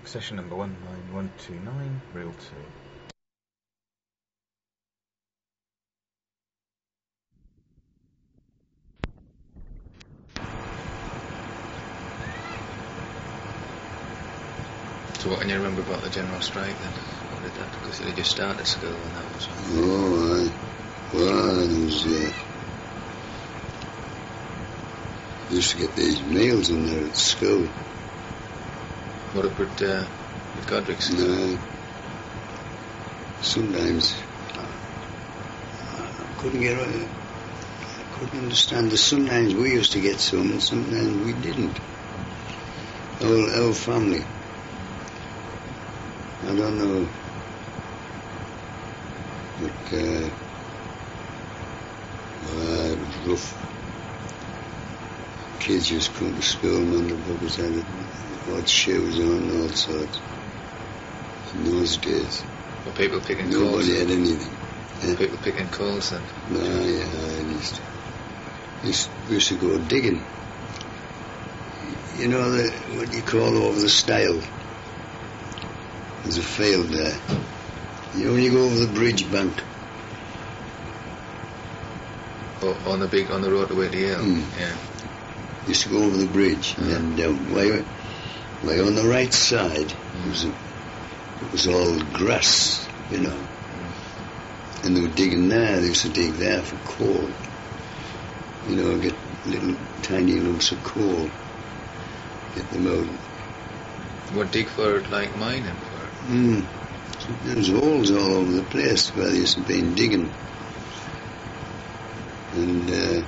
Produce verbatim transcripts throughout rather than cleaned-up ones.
Session number one nine one two nine, reel two. So what can you remember about the general strike then? What did that, because they just started school and that was... Oh, aye. Well, there was, uh, they used to get these meals in there at school. What about, uh, with Godric's? No. Sometimes, I, I couldn't get, uh, I couldn't understand this. Sometimes we used to get some and sometimes we didn't. Our, our family. I don't know, but uh, well, it was rough. Kids just come to school and the buggers had odd shoes on and all sorts. In those days, Were people picking nobody coals? had anything. Were Eh? people picking coals then? No, yeah, I used to, used, we used to go digging. You know the, what you call over the stile? There's a field there. You know when you go over the bridge bank? Oh, on the big, on the road to where the Yale? Mm. Yeah. Used to go over the bridge Yeah. and down. Way, way on the right side, it was, a, it was all grass, you know. And they were digging there. They used to dig there for coal. You know, get little tiny lumps of coal. Get them out. What dig for, like mining for? Mm. So there was holes all over the place where they used to be digging. And uh,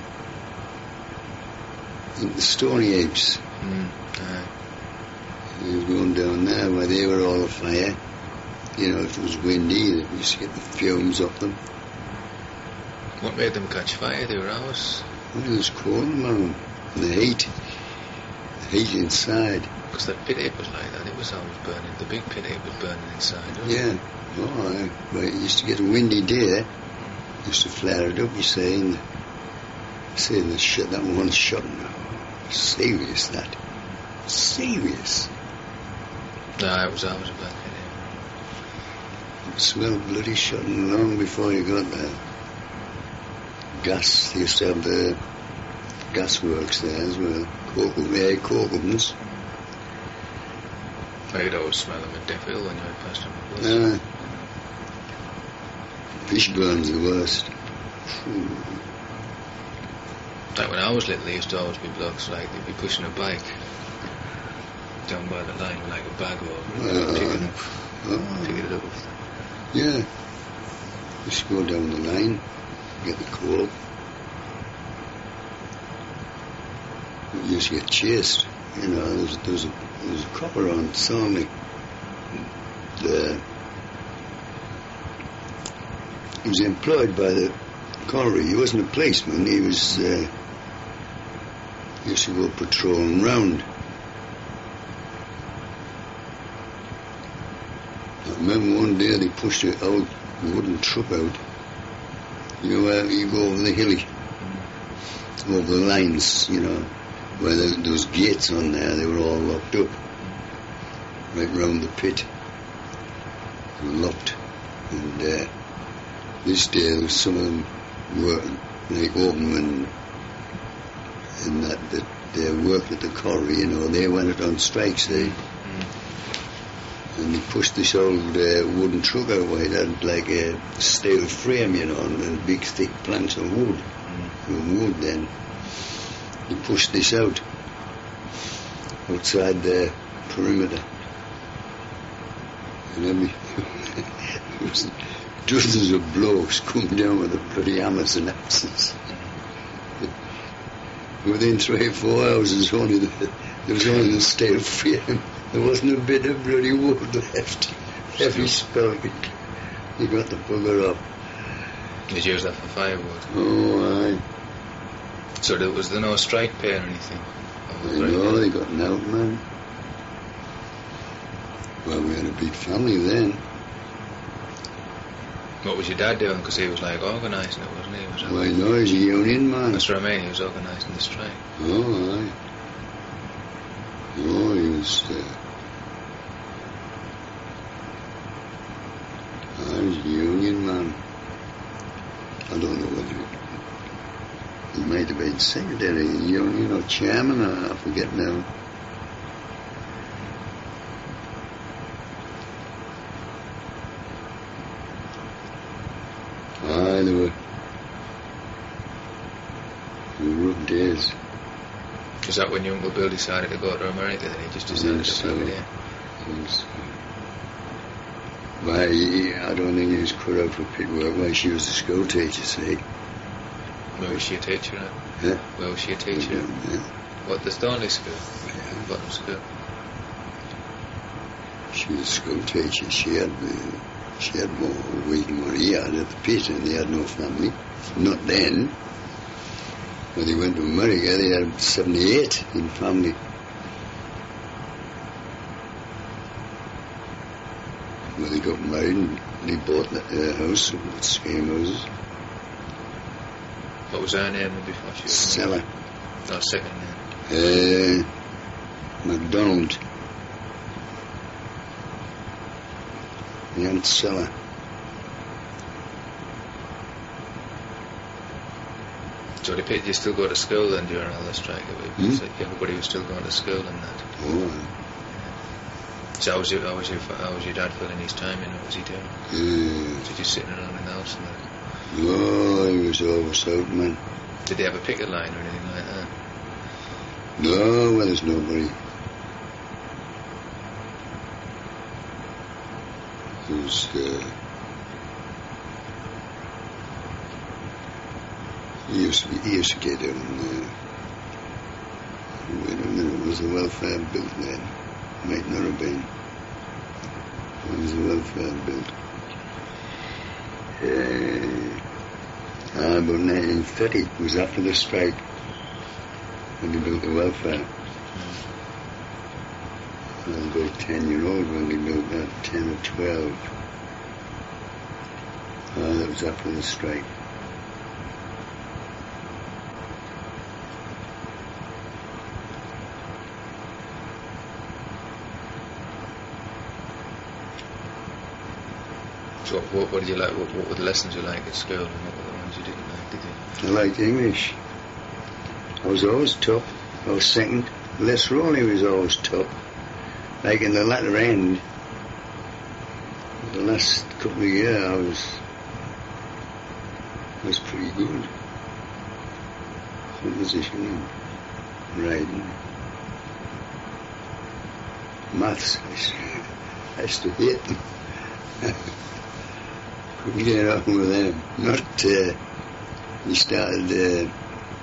in the stony apes, Mm. Aye. we were going down there where they were all afire. You know, if it was windy, we used to get the fumes off them. What made them catch fire? They were ours. Well, it was cold, man. And the heat. The heat inside. Because that pit ape was like that. It was always burning. The big pit ape was burning inside. Wasn't Yeah. It? Oh, I, but it used to get a windy day. Used to flare it up, you say, and say the shit, that one shot. Oh, serious, that. Serious. No, it was always a black pit ape. It smelled bloody shotting long before you got there. Gas, they used to have the gas works there as well. Coke, yeah, coke ovens. I could always smell them at Deaf Hill when you went past them. Uh, Fishburne's the worst. Phew. Like when I was little, there used to always be blokes like they'd be pushing a bike down by the line with like a bag over it, Uh, picking up, Oh, picking it up. yeah. Just go down the line, get the coal. You used to get chased. You know, there was, there was, a, there was a copper on Thornley. The, he was employed by the colliery. He wasn't a policeman. He was, uh, he used to go patrolling round. I remember one day they pushed it out, a wooden truck out. You know where you go over the hilly, over the lines, you know, where there, there was gates on there, they were all locked up. Right round the pit. They were locked. And uh, this day there was some of them working, like Open and, and that, that they worked at the colliery, you know, they went out on strikes, they. And they pushed this old uh, wooden truck out where it had like a steel frame, you know, and, and big thick planks of wood. Mm. Wood then. They pushed this out outside the perimeter. And every it was dozens of blokes coming down with the bloody hammers and axes. Within three or four hours, there was only the, there was only the steel frame. There wasn't a bit of bloody wood left. Every spell you got the bugger up. Did you use that for firewood? Oh, aye. So there was there no strike pay or anything? I know, they got an out, man. Well, we had a big family then. What was your dad doing? Because he was like organising it, wasn't he? he was Well, I know, he's a union man. That's what I mean, he was organising the strike. Oh, aye. Oh, he was, uh, was a union man. I don't know whether he might have been secretary of the union or chairman, I forget now. Ah, they were, they were rough days. Was that when your Uncle Bill decided to go to America, then he just decided to plug it in? Yes. Why, he, I don't think he was cut out for pit work. Why, she was a school teacher, see? Where was she a teacher at? Yeah. Where was she a teacher at? Yeah. What, the Thornley School? Yeah. Bottom School? She was a school teacher. She had uh, she had more weight than what he had at the pit, and he had no family. Not then. When he went to America, they had seventy-eight in family. When they got married, and they bought a uh, house with scheme houses. What was her name before she was Stella. married? No, second name. Uh, MacDonald. The Aunt Stella. So did you still go to school then during all the strike? Hmm? So everybody was still going to school and that. Oh. So how was your, how was your, how was your dad filling his time in? What was he doing? Uh, Was he just sitting around in the house and that? no, he was always out, man. Did they have a picket line or anything like that? No, well, there's nobody. There was, uh, he used to, be, he used to get in, uh, wait a minute, was the welfare built then? Might not have been. It was the welfare built. Uh, ah, about nineteen thirty was after the strike when they built the welfare. I was about ten year old when they built that, ten or twelve. Ah, that was after the strike. So what, what did you like? What, what were the lessons you liked at school, and what were the ones you didn't like? Did you? I liked English. I was always top. I was second. Les Rowley was always top. Like in the latter end, the last couple of years, I was I was pretty good. Composition and writing. Maths, I used, I used to hate them. Couldn't get on with them. Not, uh, we started, uh,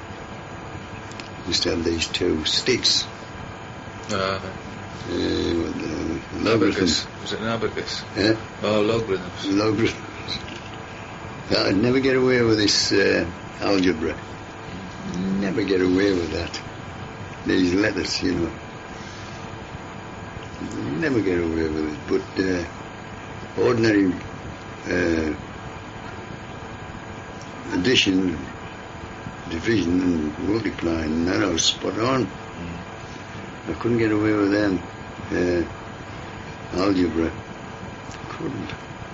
we started these two sticks. Uh, Uh, what the, abacus. Was it an abacus? Yeah? Oh, logarithms. Logarithms. I'd never get away with this uh, algebra. Never get away with that. These letters, you know. Never get away with it. But uh, ordinary uh, addition, division, and multiplying, that I was spot on. I couldn't get away with them. Uh, algebra. Couldn't.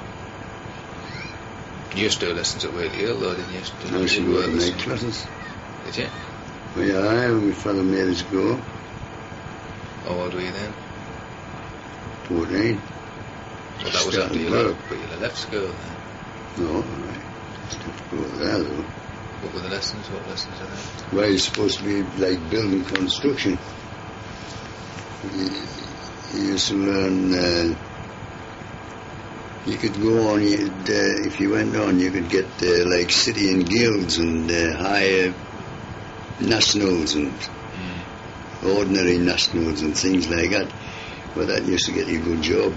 You used to do lessons at Whaley Hill, though, didn't you? I used to go to night classes. Did you? Well, yeah, my father made us go. How old were you then? fourteen. Well, that was after you left, but you left school then. No, I still have to go there, though. What were the lessons? What lessons are they? Well, it's supposed to be like building construction. You, you used to learn, uh, you could go on, you'd, uh, if you went on, you could get uh, like city and guilds and uh, higher nationals and mm. ordinary nationals and things like that. Well, that used to get you a good job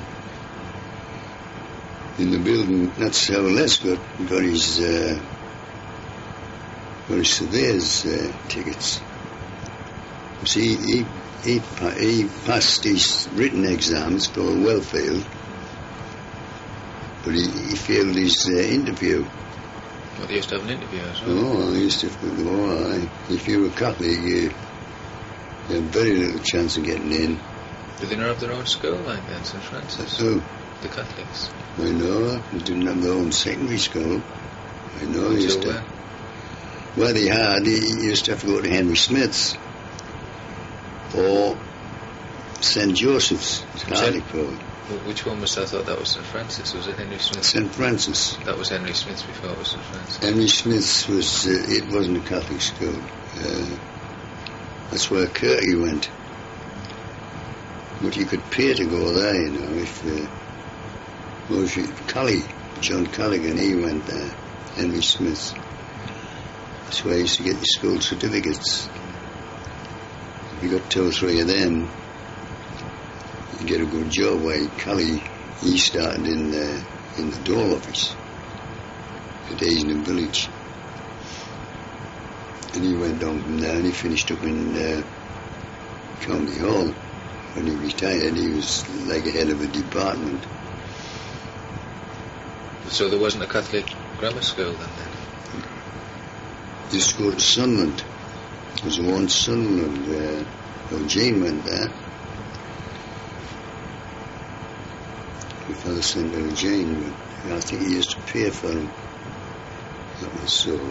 in the building. That's how Les got, got his, uh, got his surveyor's uh, tickets. See, he, he, he passed his written exams for Wellfield, but he, he failed his uh, interview. Well, they used to have an interview as well. Oh, I used to, oh, I, if you were Catholic, you, you had very little chance of getting in. Did they not have their own school like that, Saint Francis? Oh, the Catholics? I know, they didn't have their own secondary school. I know they used Until to. when? Well, they had, they used to have to go to Henry Smith's or Saint Joseph's, Hartlepool. Wh- Which one was that? I thought that was Saint Francis. Was it Henry Smith? Saint Francis. That was Henry Smith's before it was Saint Francis. Henry Smith's was, uh, it wasn't a Catholic school. Uh, that's where Kirky went. But you could pay to go there, you know, if, uh, well, if you, Cully, John Culligan, he went there, Henry Smith's. That's where you used to get your school certificates. If you got two or three of them, you get a good job. Why, Cully, he started in the, in the Dole office at Hazelham Village. And he went on from there and he finished up in uh, County Hall. When he retired, he was like a head of a department. So there wasn't a Catholic grammar school then? then? Used to go to Sunderland. There was one Sunderland. Uh, well, Jane went there. My father sent her to Jane, but I think he used to pay for him. That was so. Uh,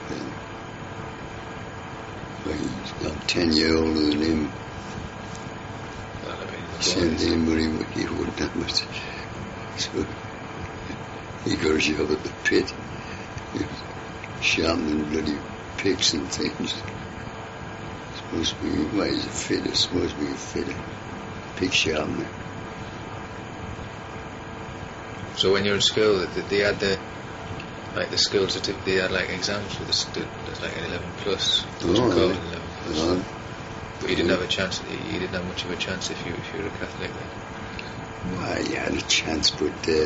well, he's about ten years older than him. Well, I mean, the Sent boys- him, but he, he wouldn't have it. So he got a job at the pit. He was sharpening bloody picks and things. Supposed to be, well, he's a fitter, supposed to be a fitter. Pick sharpener. So when you're in school, they, they had the like the school certificate. They had like exams for the student. There's like an eleven plus. What you Oh, call it, yeah. eleven plus. Uh, But you didn't have a chance. You didn't have much of a chance if you if you were a Catholic. Then. Why, you had a chance, but uh,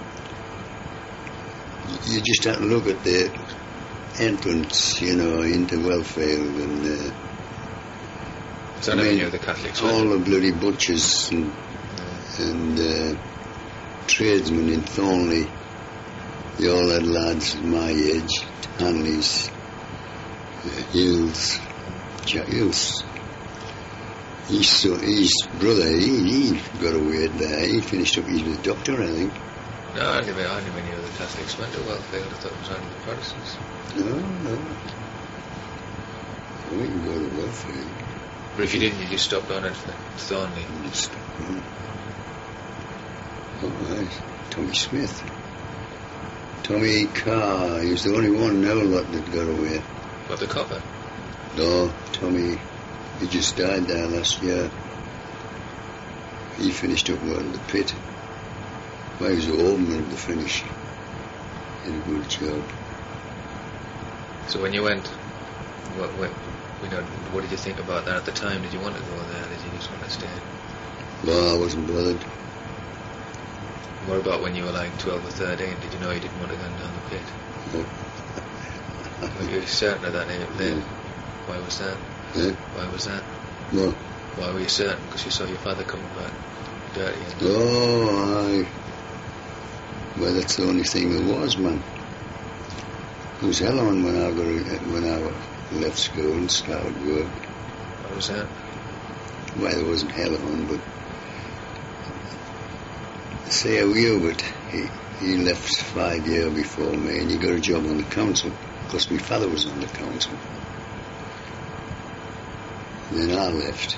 you just had to look at the entrance, you know, into Wellfield and uh, So I never mean, knew the Catholics. all were. the bloody butchers and, and uh, tradesmen in Thornley. They all had lads my age, Hanleys, uh, Hills, Jack Hills. His, so, his brother, he, he got away there. He finished up, he was a doctor, I think. No, I never, I never knew the Catholics went to Wellfield. I thought it was only the Protestants. No, no. We can go to Wellfield. But if you didn't, you just stopped on at Thornley. Just, mm. Oh, right. Tommy Smith. Tommy Carr, he was the only one in our lot that got away. What, the copper? No, Tommy, he just died there last year. He finished up well in the pit. Well, he was a overman at the finish. Did a good job. So when you went, what, what, you know, what did you think about that at the time? Did you want to go there? Did you just want to stay? No, I wasn't bothered. What about when you were like twelve or thirteen? Did you know you didn't want to go down the pit? No. Were you certain of that age then? Yeah. Why was that? Eh? Why was that? No. Why were you certain? Because you saw your father coming back dirty. And Oh, I. Well, that's the only thing there was, man. It was hell on when I got when I left school and started work. what was that? Well, there wasn't hell on, but say how Hubert, he he left five years before me, and he got a job on the council because my father was on the council. And then I left.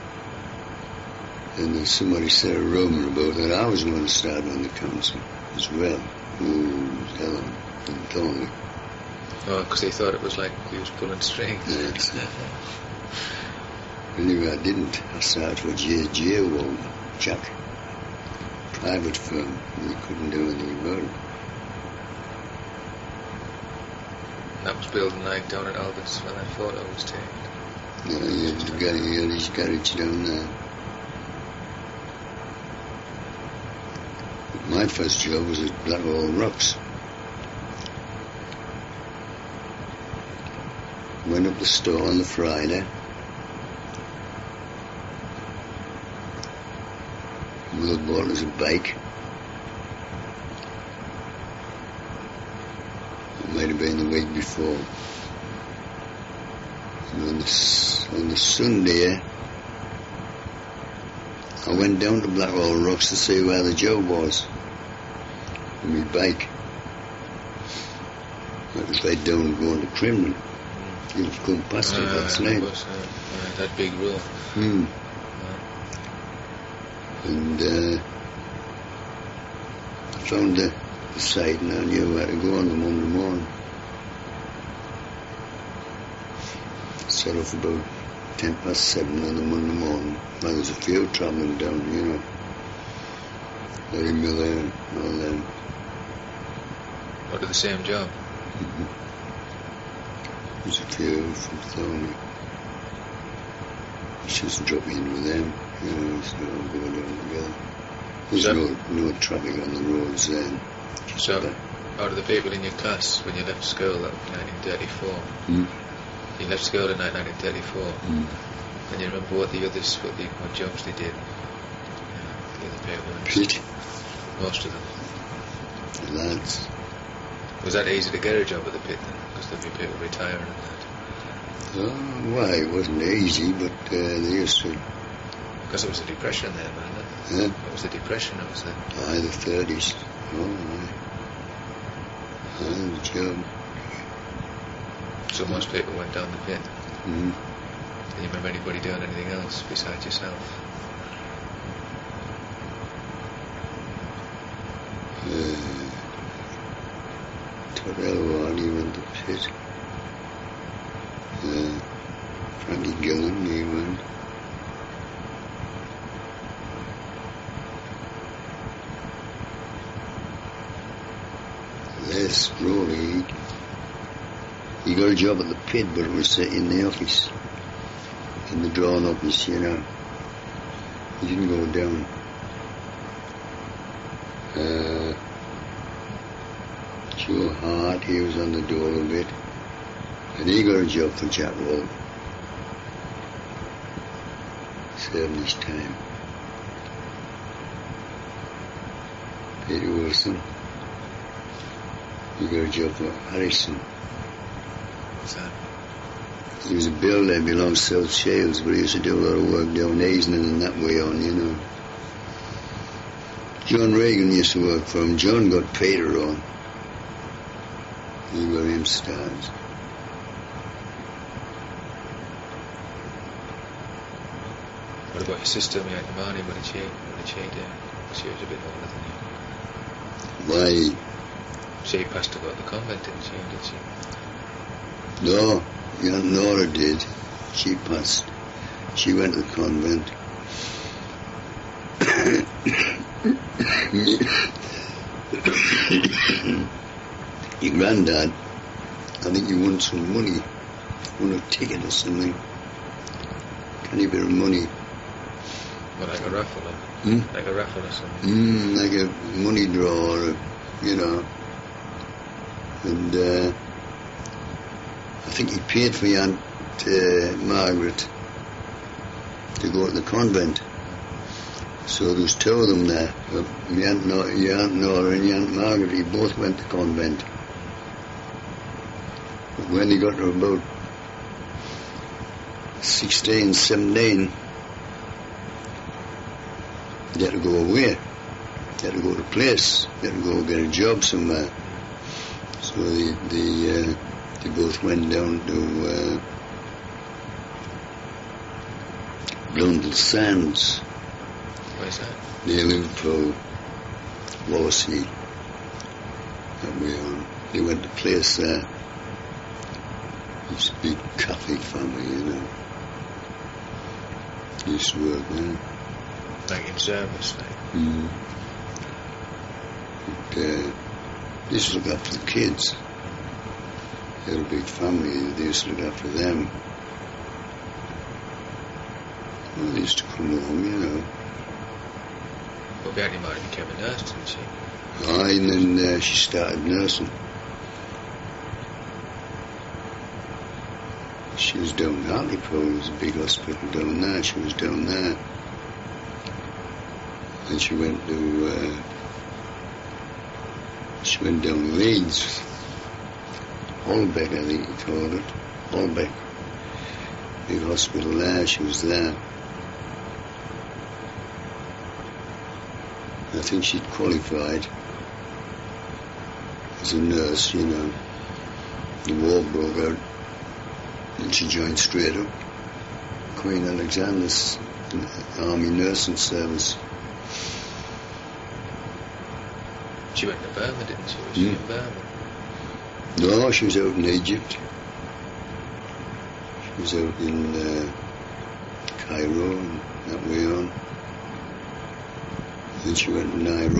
And then somebody said a rumour about that I was going to start on the council as well. Ooh, Helen and Tony. Oh, because they thought it was like he was pulling strings. Yes. Anyway, I didn't. I started for J J Wall, Jack. Private firm. We couldn't do anything about it. That was building like down at Albert's when that photo was taken. Yeah, he had to get he had his garage down there. But my first job was at Blackwall Rocks. Went up the store on the Friday. Mother bought us a bike. It might have been the week before. And on the, on the Sunday, I went down to Blackwall Rocks to see where the job was. On my bike. It was right down going to Crimlin. You'd have come past it Ah, last it night. was, uh, uh, that big roll. Hmm. And uh, I found the, the site and I knew where to go on the Monday morning. Set off about ten past seven on the Monday morning. Well, there was a few travelling down, you know. Larry Miller and all them. What did the same job? Mm-hmm. There's a few from Thorney. It's just drop in with them, you know, so I'll go down together. There's So- no, no traffic on the roads then. Just So, about- out of the people in your class, when you left school, that was nineteen thirty-four, Hmm? you left school in nineteen thirty-four, Hmm. and you remember what the others, what, the, what jobs they did? Yeah, the other people, Pit, most of them. the lads. Was that easy to get a job at the pit then? Because there'd be people retiring and that. Oh, why, it wasn't easy, but uh, they used to, Because it was the Depression then, wasn't it? huh? It was the Depression, it was the... Aye, the thirties. Oh, aye. Aye, the job. So most people went down the pit. Hmm. Can you remember anybody doing anything else besides yourself? Uh, Torell Wardy went to pit. Uh, Frankie Gillen, he went. Les Rowley, he got a job at the pit, but it was uh, in the office, in the drawn office, you know. He didn't go down. Uh, Joe Hart, he was on the door a bit, and he got a job for Jack Wall. Served his time. Peter Wilson, he got a job for Harrison. What's that? He was a builder, belongs to South Shields, but he used to do a lot of work down Easton and that way on, you know. John Reagan used to work for him. John got Peter on. He got him started. What about your sister, Mary Marnie? What did she, what did she do? She was a bit older than you. Why, She passed to go to the convent, didn't she? Did she? no, Aunt Nora did. She passed. She went to the convent. Your granddad, I think he won some money, won a ticket or something. Any bit of money. Well, like a raffle, or, Hmm? like a raffle or something. Mm, like a money draw, or a, you know. And uh, I think he paid for your Aunt uh, Margaret to go to the convent. So there was two of them there. Uh, your, Aunt Nora, your Aunt Nora and your Aunt Margaret, he both went to convent. But when he got to about sixteen, seventeen, he had to go away. He had to go to a place. He had to go get a job somewhere. So they, they, uh, they both went down to uh, Blundell Sands, Where's that? near Liverpool, Wallasey, that way on. They went to a place there. This big Catholic family, you know. They used to work there. Like in service, like. Mm. But, uh, they used to look after the kids. They had a big family, they used to look after them. Well, they used to come home, you know. But Beatty Martin became a nurse, didn't she? Aye, and then uh, she started nursing. She was down at Hartlepool, there was a big hospital down there, she was down there. And she went to, uh, she went down to Leeds. Holbeck, I think you called it. Holbeck. Big hospital there, she was there. I think she'd qualified as a nurse, you know. The war broke out and she joined straight up Queen Alexander's Army Nursing Service. She went to Burma, didn't she? Was she Mm. in Burma? No, she was out in Egypt. She was out in uh, Cairo and that way on. Then she went to Nairobi.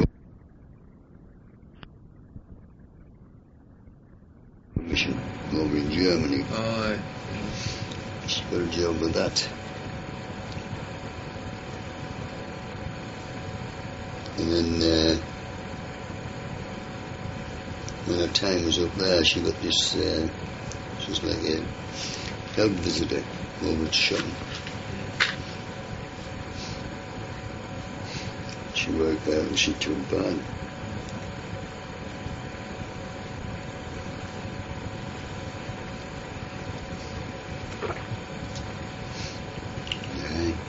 Mission over in Germany. Oh, aye. She got a job with that. And then uh, when her time was up there, she got this, uh, she was like a health visitor over at Shotton. She worked there and she took part. Yeah.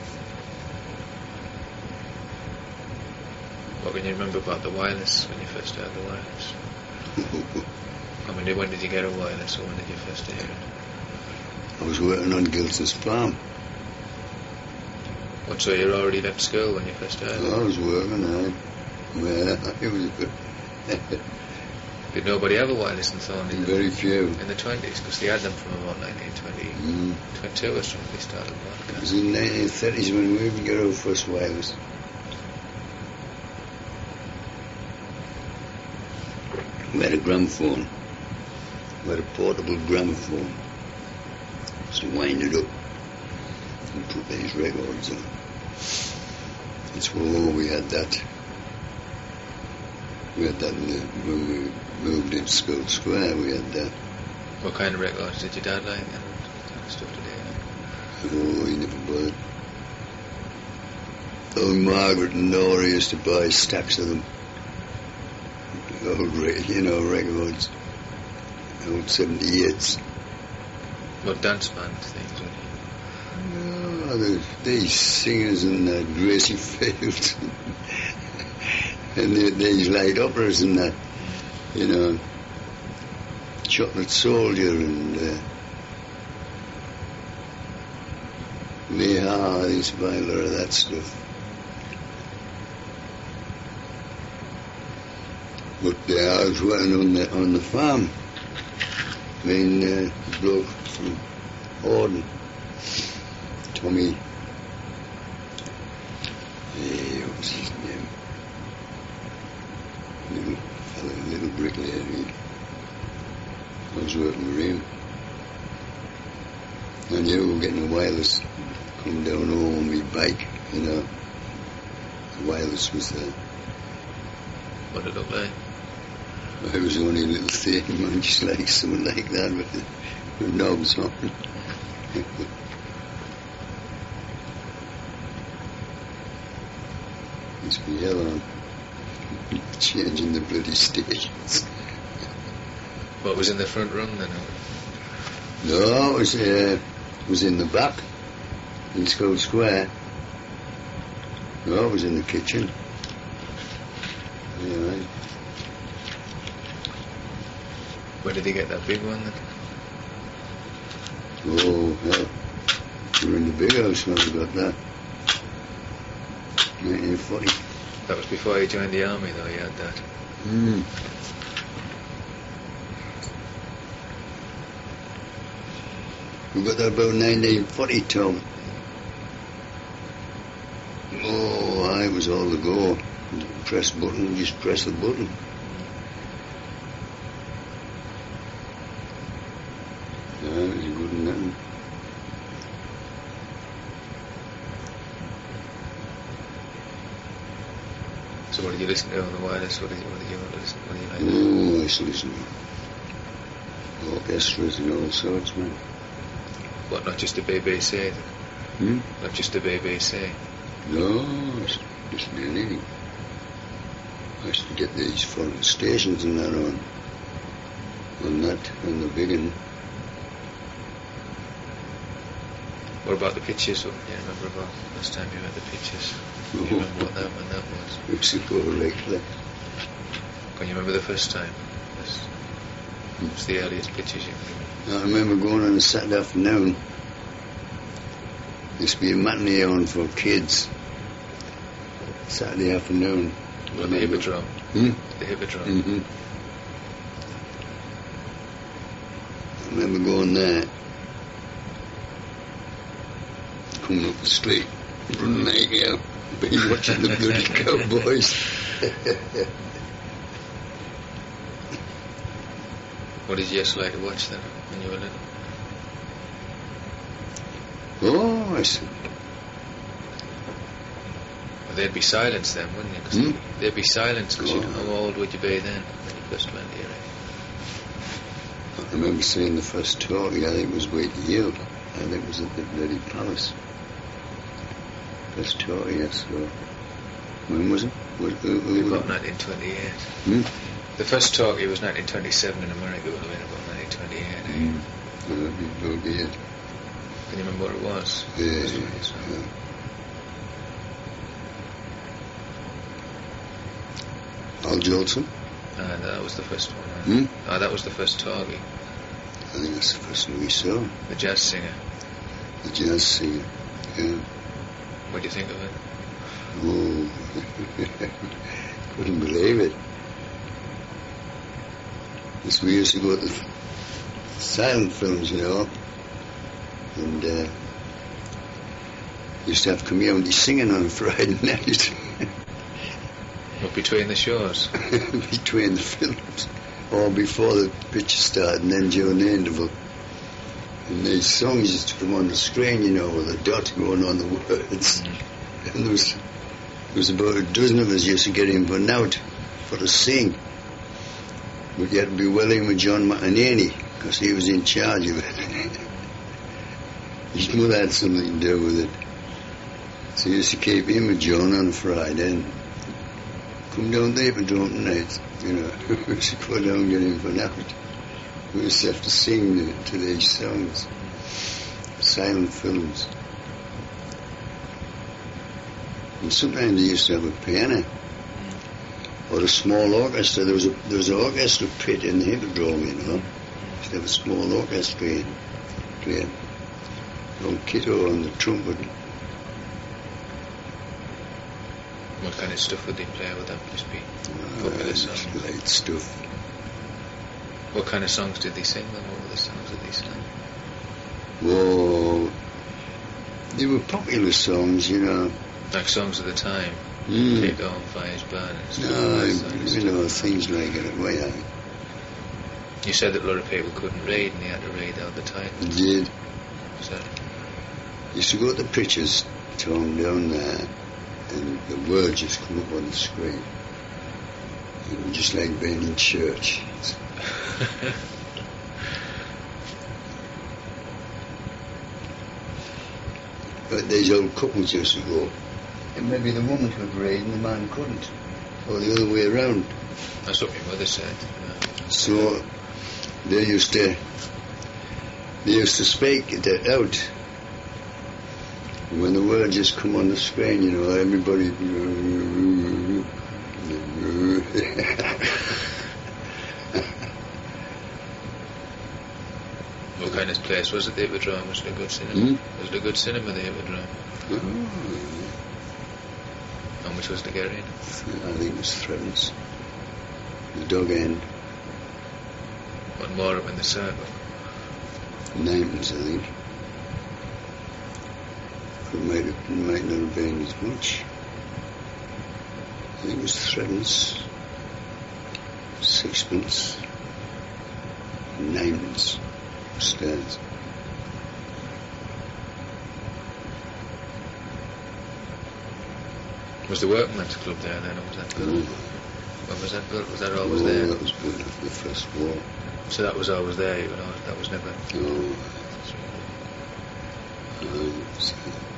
What can you remember about the wireless when you first had the wireless? I mean, when did you get a wireless, or when did you first hear it? I was working on Gilson's farm. What, so you already left school when you first heard it? I was working, I, well, it was good. Did nobody have a wireless in Thornley? Very few. In the twenties, because they had them from about nineteen twenty, Mm. twenty-two or something, they started It was broadcasting. in the nineteen thirties when we would get our first wireless. We had a gramophone. We had a portable gramophone. So wind it up and put these records on. It's where we had that. We had that in the, when we moved into School Square, we had that. What kind of records did your dad like, and what kind of stuff did he like? Oh, he never bothered. Oh, Margaret and Nora used to buy stacks of them. Old, re- you know, records. Old seventy-eights. What dance band things would he? Oh, the, these singers and uh, Gracie Fields. And the, these light operas and that. You know. Chocolate Soldier and uh, Meha, they used to buy a lot of that stuff. But uh, I was working on the on the farm. I mean, uh, the bloke from Horden, Tommy. Hey, what was his name? Little fella, little bricklayer. He, I was working with him. I knew we were getting a wireless coming down home on my bike, you know. The wireless was there. What did it look like? I was only a little thin one, just like someone like that with the with knobs on. Must be yellow. Changing the bloody stations. What was in the front room then? No, it was, uh, it was in the back, in School Square. No, it was in the kitchen. Yeah. Where did he get that big one then? Oh, hell. We were in the big house when we got that. nineteen forty. That was before he joined the army though, he had that. Mm. We got that about nineteen forty, Tom. Oh, I was all the go. Press button, just press the button. Yeah, it was good and nothing. So what did you listen to on the wireless? What did you, what did you want to listen to? What did you like? Oh, I used to listen to orchestras and all sorts, man. What, not just the B B C? Hmm? Not just the B B C? No, I used to listen to anything. I used to get these foreign stations and that on. On that, on the big one. What about the pictures? What do you remember about last time you had the pictures? Do you Oh. remember what that when that was? We used to go regular. Can you remember the first time? That's, what's the earliest pictures you can remember? I remember going on a Saturday afternoon. There used to be a matinee on for kids. Saturday afternoon. Well, the Hippodrome. Hmm? The Hippodrome. Mm-hmm. I remember going there. Coming up the street. Running like out. Been watching the bloody cowboys. What did you used to like to watch then, when you were little? Oh, I see. Well, there'd be silence then, wouldn't you? 'Cause Hmm? there'd be silence, because Oh. how old would you be then, when you first went here? I remember seeing the first talkie. I think it was Wait You. I think it was at the bloody palace. First talkie I saw. When was it? Was, who, who was About it? nineteen twenty-eight. Hmm? The first talkie was nineteen twenty-seven in America, would have been about nineteen twenty-eight. Eh? Mm. Well, that'd be about it. Can you remember what it was? Yeah, It was yeah, like this, huh? yeah. Al Jolson. Ah, that was the first one. Huh? Hmm? Ah, that was the first talkie. I think that's the first one we saw. The jazz singer. The jazz singer. Yeah. What do you think of it? Oh, couldn't believe it. Yes, we used to go to the silent films, you know, and uh, used to have community singing on Friday night What, between the shows? between the films, or before the picture started, and then during the interval. And these songs used to come on the screen, you know, with a dot going on the words. Mm. And there was, there was about a dozen of us used to get in for out for to sing. But you had to be well in with John McEnany, because he was in charge of it. His mother had something to do with it. So he used to keep in with John on a Friday and come down there for drunk night, you know. We used to go down and get in for out. We used to have to sing the, to these songs. Silent films. And sometimes they used to have a piano or a small orchestra. There was a there was an orchestra pit in the Hippodrome, you know. Used to have a small orchestra in, playing. Old Kitto on the trumpet. What kind of stuff would they play? Would that just be Uh, popular just songs? light stuff. What kind of songs did they sing then? What were the songs that they sang? Well, they were popular songs, you know. Like songs of the time. Mm. Take on Fires Burn and stuff. No, like that kind of you stuff. know, things like it. Well, yeah, You said that a lot of people couldn't read and they had to read out the I titles. did. So, Used to go to the pictures, turn down there, and the words just come up on the screen. It was just like being in church. But these old couples used to go, and maybe the woman could read and the man couldn't, or the other way around. that's what my mother said. Yeah. So they used to they used to speak it out. And when the word just come on the screen, you know, everybody. What kind of place was it, the Hippodrome? Was it a good cinema? Hmm? Was it a good cinema, the Hippodrome? How much was to get in? I think it was Threadens. The dog end. One more up in the circle. Ninepence, I think. It might, have, might not have been as much. I think it was Threadens. Sixpence. Ninepence. Upstairs. Was the Workman's Club there then, or was that built? Oh, When was that built? Was that always oh, there? that was built after the First War. So that was always there, you know, that was never... Oh, uh, it was, uh,